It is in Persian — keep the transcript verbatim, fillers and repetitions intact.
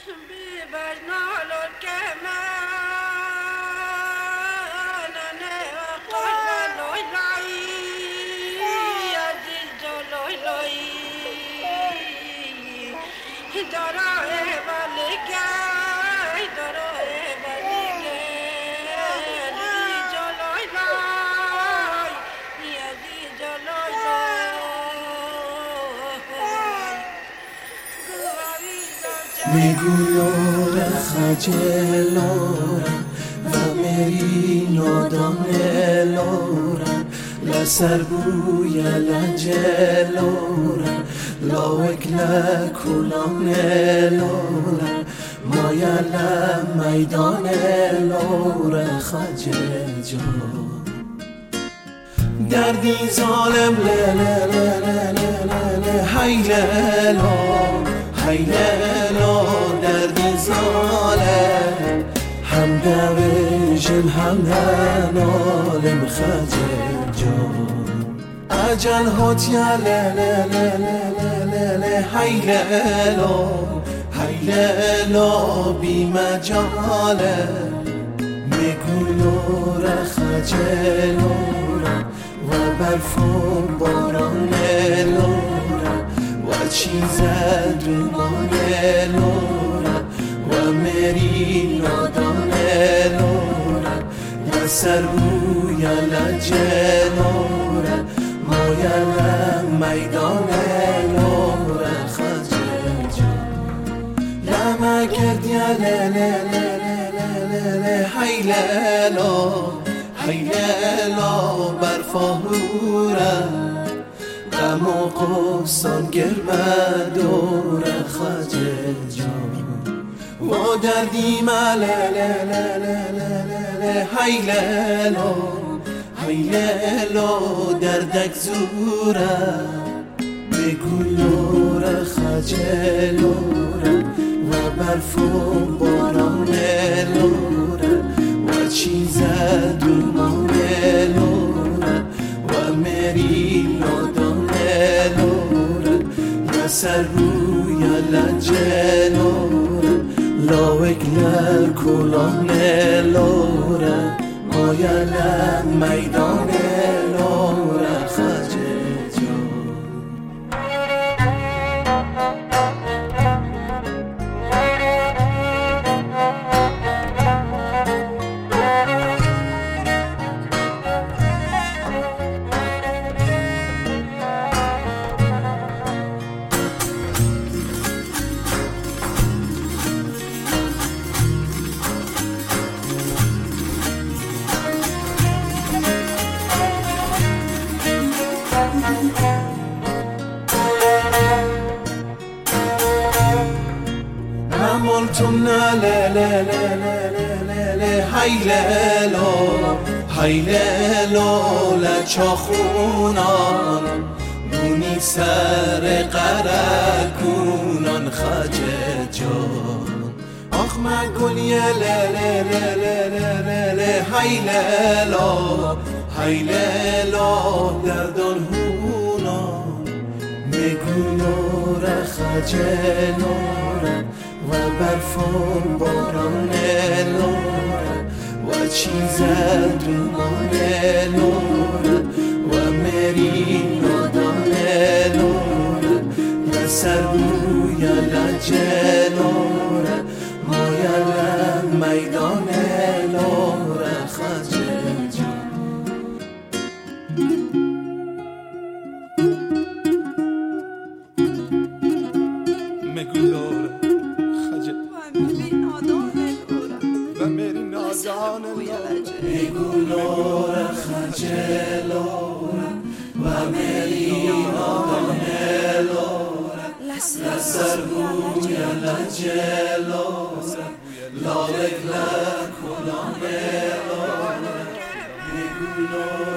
میگویم خجلورم و میری نادانلورم لسر بوی لجلورم لاوک لکولانلورم مایل میدان لور خجل جان دردی ظالم له له له له له هی لا هی لا دردی ظالم هم دویشن هم نالم خجل جان اجل هات یا له له له له له له هی لا هی لا بی مجاله میگویم خجلورم و برفون باران لورم و چیز درمان لورم و میری نادان لورم لسر بوی لجلورم مایل میدان لورم خجل جان لما کرد یا له له له هی لا هی لا برفاهورم غم و قصان گرم دور خجل جان و دردی مله له له له له هی لا هی لا دردک زورم بگو لور خجلورم و برفون باران لورم و چیز درمان لورم و میری نادان لورم لسر روی لجلورم لاوک لکولان لورم مایل میدان لورم خجل جان مملتم لا لا لا لا لا لا هی لا هی لا لچاخونان بونی سر قرکونان خجل جان آخ مگل یا لا لا لا لا لا هی لا هی لا دردان هونان میگویم خجلورم و برفون باران لورم و چیز درمان لورم و میری نادان لورم لسر بوی لجلورم مایل میدان لورم خجل جان مگو بگو لور خجلورم و میری نادان لورم لسر بوی لجلورم لاوک لکولان لورم بگو